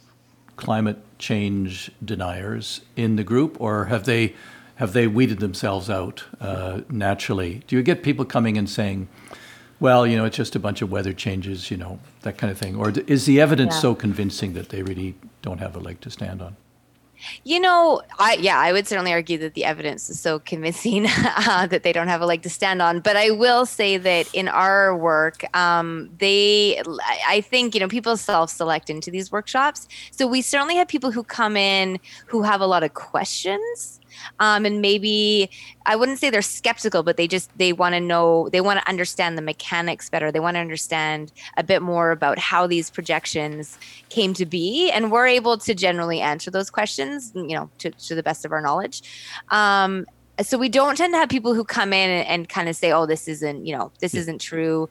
climate change deniers in the group, or have they have they weeded themselves out uh, naturally? Do you get people coming and saying, well, you know, it's just a bunch of weather changes, you know, that kind of thing? Or is the evidence Yeah. so convincing that they really don't have a leg to stand on? You know, I yeah, I would certainly argue that the evidence is so convincing uh, that they don't have a leg to stand on. But I will say that in our work, um, they, I think, you know, people self-select into these workshops. So we certainly have people who come in who have a lot of questions. Um, and maybe I wouldn't say they're skeptical, but they just they want to know, they want to understand the mechanics better. They want to understand a bit more about how these projections came to be, and we're able to generally answer those questions, you know, to, to the best of our knowledge. Um, so we don't tend to have people who come in and, and kind of say, "Oh, this isn't, you know, this Yeah. isn't true."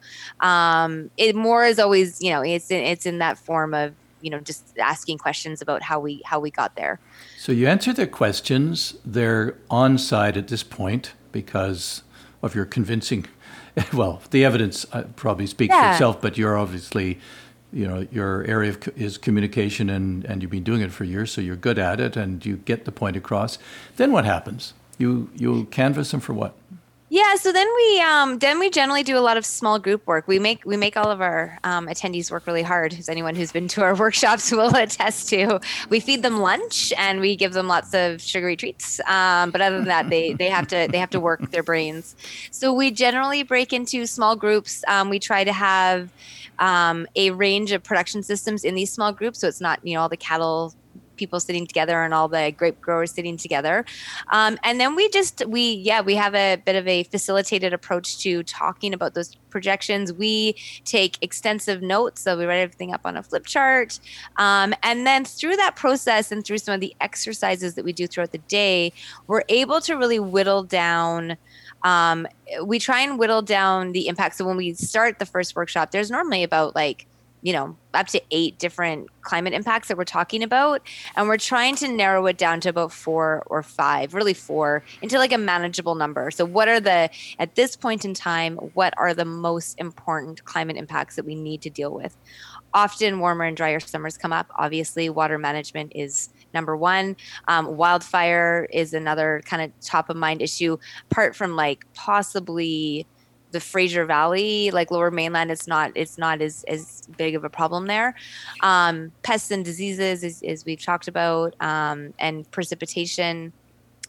Um, it more is always, you know, it's in, it's in that form of, you know, just asking questions about how we how we got there. So you answer their questions. They're on side at this point because of your convincing. Well, the evidence uh, probably speaks for Yeah. itself, but you're obviously, you know, your area of co- is communication, and, and you've been doing it for years, so you're good at it, and you get the point across. Then what happens? You you canvass them for what? Yeah, so then we um, then we generally do a lot of small group work. We make we make all of our um, attendees work really hard. As anyone who's been to our workshops will attest to. We feed them lunch and we give them lots of sugary treats. Um, but other than that, they they have to they have to work their brains. So we generally break into small groups. Um, we try to have um, a range of production systems in these small groups, so it's not, you know, all the cattle people sitting together and all the grape growers sitting together. Um, and then we just, we, yeah, we have a bit of a facilitated approach to talking about those projections. We take extensive notes. So we write everything up on a flip chart. Um, and then through that process and through some of the exercises that we do throughout the day, we're able to really whittle down um, we try and whittle down the impact. So when we start the first workshop, there's normally about like, you know, up to eight different climate impacts that we're talking about. And we're trying to narrow it down to about four or five, really four, into like a manageable number. So what are the, at this point in time, what are the most important climate impacts that we need to deal with? Often warmer and drier summers come up. Obviously, water management is number one. Um, wildfire is another kind of top of mind issue, apart from like possibly the Fraser Valley, like Lower Mainland, it's not it's not as, as big of a problem there. Um, pests and diseases, as, as we've talked about, um, and precipitation.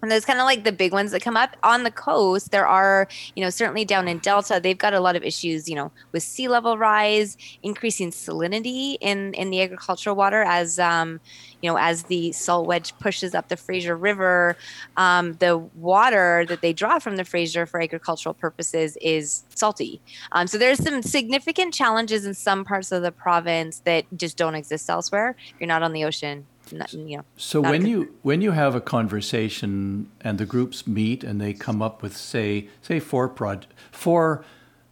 And those kind of like the big ones that come up on the coast. There are, you know, certainly down in Delta, they've got a lot of issues, you know, with sea level rise, increasing salinity in in the agricultural water as, um, you know, as the salt wedge pushes up the Fraser River. Um, the water that they draw from the Fraser for agricultural purposes is salty. Um, so there's some significant challenges in some parts of the province that just don't exist elsewhere. You're not on the ocean. Not, you know, So not when a, you when you have a conversation and the groups meet and they come up with say say four proj four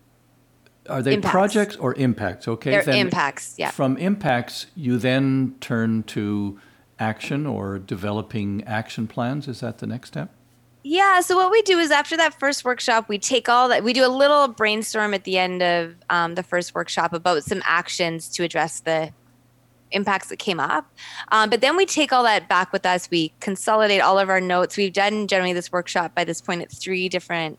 are they impacts. projects or impacts? Okay, They're then impacts, yeah. from impacts you then turn to action or developing action plans. Is that the next step? Yeah, so what we do is after that first workshop, we take all that, we do a little brainstorm at the end of um, the first workshop about some actions to address the impacts that came up. Um, but then we take all that back with us. We consolidate all of our notes. We've done generally this workshop by this point at three different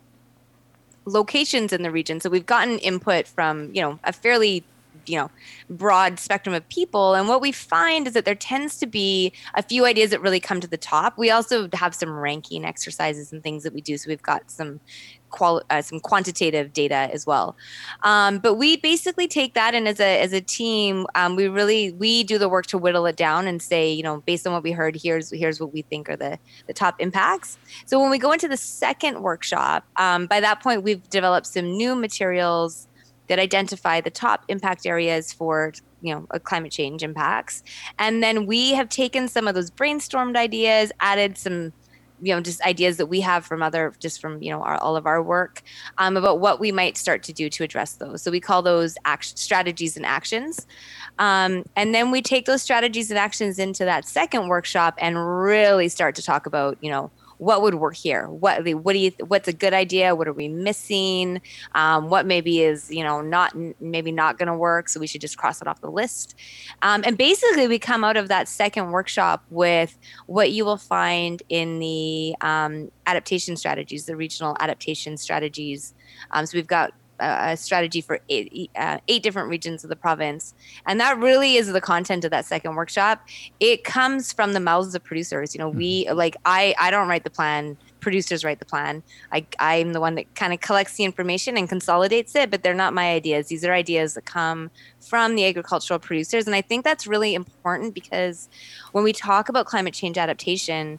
locations in the region. So we've gotten input from, you know, a fairly, you know, broad spectrum of people. And what we find is that there tends to be a few ideas that really come to the top. We also have some ranking exercises and things that we do. So we've got some qual uh, some quantitative data as well. Um, but we basically take that, and as a as a team, um, we really we do the work to whittle it down and say, you know, based on what we heard, here's here's what we think are the the top impacts. So when we go into the second workshop, um, by that point we've developed some new materials that identify the top impact areas for, you know, climate change impacts. And then we have taken some of those brainstormed ideas, added some, you know, just ideas that we have from other, just from, you know, our, all of our work um, about what we might start to do to address those. So we call those action, strategies and actions. Um, and then we take those strategies and actions into that second workshop and really start to talk about, you know, what would work here? What what do you? What's a good idea? What are we missing? Um, what maybe is, you know, not maybe not going to work? So we should just cross it off the list. Um, and basically, we come out of that second workshop with what you will find in the um, adaptation strategies, the regional adaptation strategies. Um, so we've got a strategy for eight, uh, eight different regions of the province. And that really is the content of that second workshop. It comes from the mouths of producers. You know, we like, I, I don't write the plan. Producers write the plan. I, I'm the one that kind of collects the information and consolidates it, but they're not my ideas. These are ideas that come from the agricultural producers. And I think that's really important because when we talk about climate change adaptation,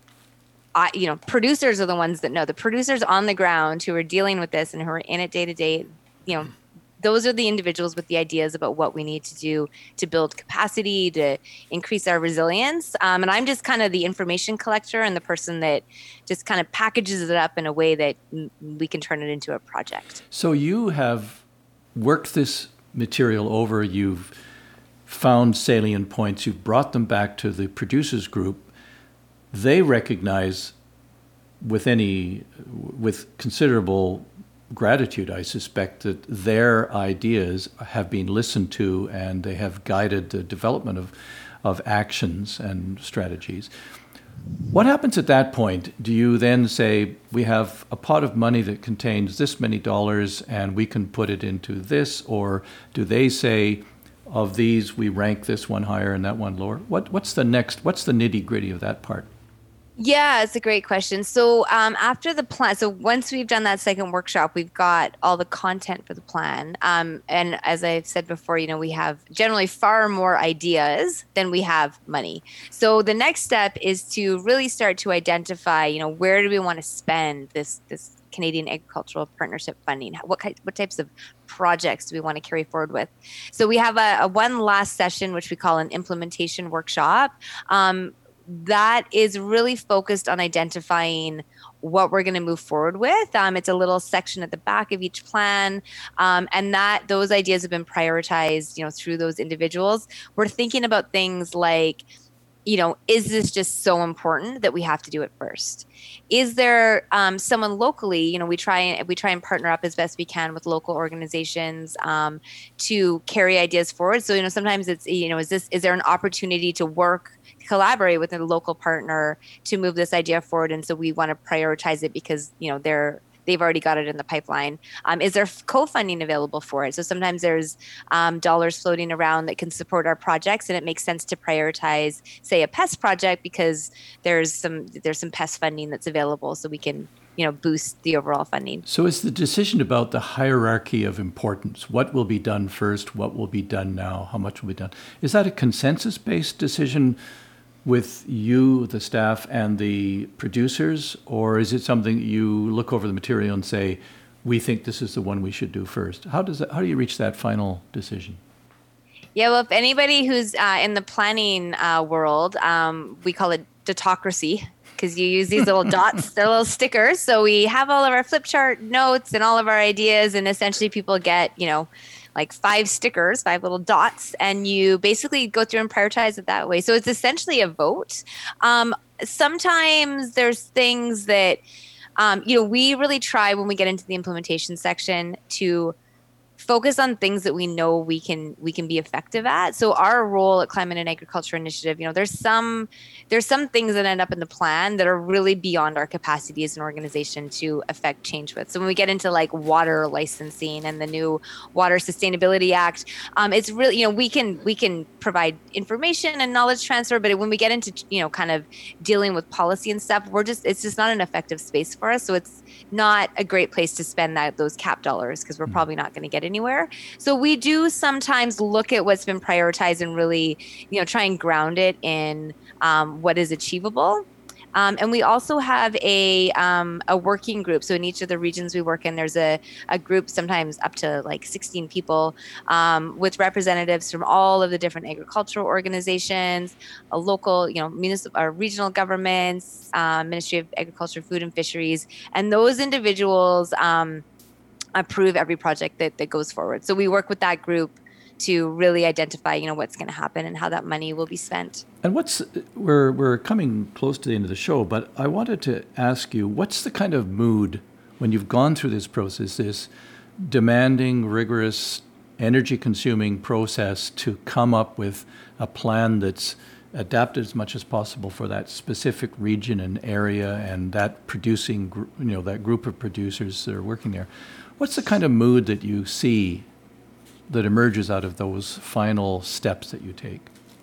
I, you know, producers are the ones that know. The producers on the ground who are dealing with this and who are in it day to day, you know, those are the individuals with the ideas about what we need to do to build capacity, to increase our resilience. Um, and I'm just kind of the information collector and the person that just kind of packages it up in a way that we can turn it into a project. So you have worked this material over, you've found salient points, you've brought them back to the producers group. They recognize with any, with considerable gratitude, I suspect, that their ideas have been listened to and they have guided the development of, of actions and strategies. What happens at that point? Do you then say, we have a pot of money that contains this many dollars and we can put it into this? Or do they say, of these, we rank this one higher and that one lower? What, what's the next, what's the nitty gritty of that part? Yeah, it's a great question. So um, after the plan, so once we've done that second workshop, we've got all the content for the plan. Um, and as I've said before, you know, we have generally far more ideas than we have money. So the next step is to really start to identify, you know, where do we want to spend this this Canadian Agricultural Partnership funding? What what types of projects do we want to carry forward with? So we have a, a one last session, which we call an implementation workshop. Um, that is really focused on identifying what we're going to move forward with. Um, it's a little section at the back of each plan, um, and that those ideas have been prioritized, you know, through those individuals. We're thinking about things like, you know, is this just so important that we have to do it first? Is there um, someone locally? You know, we try and we try and partner up as best we can with local organizations um, to carry ideas forward. So, you know, sometimes it's, you know, is this is there an opportunity to work, collaborate with a local partner to move this idea forward? And so we want to prioritize it because, you know, they're they've already got it in the pipeline. Um, is there co-funding available for it? So sometimes there's um, dollars floating around that can support our projects, and it makes sense to prioritize, say, a pest project because there's some there's some pest funding that's available, so we can you know boost the overall funding. So is the decision about the hierarchy of importance? What will be done first? What will be done now? How much will be done? Is that a consensus-based decision with you, the staff, and the producers, or is it something you look over the material and say, we think this is the one we should do first? How does that, how do you reach that final decision? Yeah, well, if anybody who's uh, in the planning uh, world, um, we call it datocracy, because you use these little dots, they're little stickers. So we have all of our flip chart notes and all of our ideas, and essentially people get, you know, like five stickers, five little dots, and you basically go through and prioritize it that way. So it's essentially a vote. Um, sometimes there's things that, um, you know, we really try when we get into the implementation section to focus on things that we know we can we can be effective at. So our role at Climate and Agriculture Initiative, you know, there's some there's some things that end up in the plan that are really beyond our capacity as an organization to affect change with. So when we get into like water licensing and the new Water Sustainability Act, um, it's really, you know, we can we can provide information and knowledge transfer, but when we get into, you know, kind of dealing with policy and stuff, we're just it's just not an effective space for us. So it's not a great place to spend that those cap dollars because we're probably not going to get anywhere. So we do sometimes look at what's been prioritized and really, you know, try and ground it in um, what is achievable. Um, and we also have a um, a working group. So in each of the regions we work in, there's a, a group, sometimes up to like sixteen people, um, with representatives from all of the different agricultural organizations, a local, you know, municipal or regional governments, uh, Ministry of Agriculture, Food and Fisheries, and those individuals um, approve every project that, that goes forward. So we work with that group to really identify, you know, what's going to happen and how that money will be spent. And what's we're we're coming close to the end of the show, but I wanted to ask you, what's the kind of mood when you've gone through this process, this demanding, rigorous, energy-consuming process to come up with a plan that's adapted as much as possible for that specific region and area and that producing, gr- you know, that group of producers that are working there? What's the kind of mood that you see that emerges out of those final steps that you take?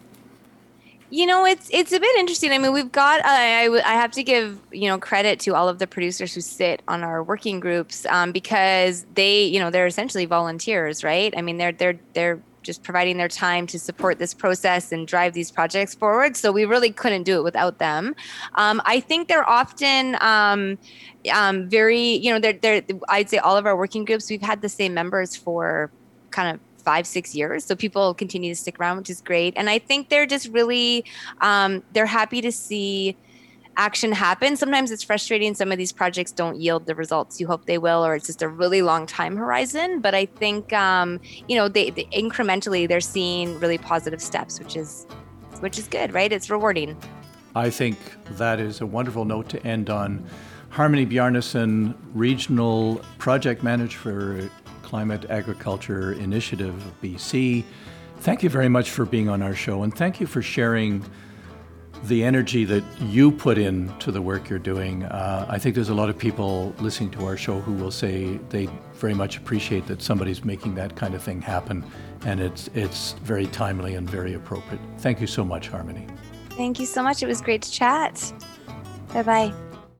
You know, it's it's a bit interesting. I mean, we've got, uh, I, I have to give, you know, credit to all of the producers who sit on our working groups um, because they, you know, they're essentially volunteers, right? I mean, they're they're they're just providing their time to support this process and drive these projects forward. So we really couldn't do it without them. Um, I think they're often um, um, very, you know, they're, they're, I'd say all of our working groups, we've had the same members for kind of five, six years. So people continue to stick around, which is great. And I think they're just really, um, they're happy to see action happen. Sometimes it's frustrating. Some of these projects don't yield the results you hope they will, or it's just a really long time horizon. But I think, um, you know, they, they incrementally, they're seeing really positive steps, which is, which is good, right? It's rewarding. I think that is a wonderful note to end on. Harmony Bjarnason, Regional Project Manager for Climate Agriculture Initiative of B C. Thank you very much for being on our show, and thank you for sharing the energy that you put into the work you're doing. Uh, I think there's a lot of people listening to our show who will say they very much appreciate that somebody's making that kind of thing happen, and it's it's very timely and very appropriate. Thank you so much, Harmony. Thank you so much. It was great to chat. Bye-bye.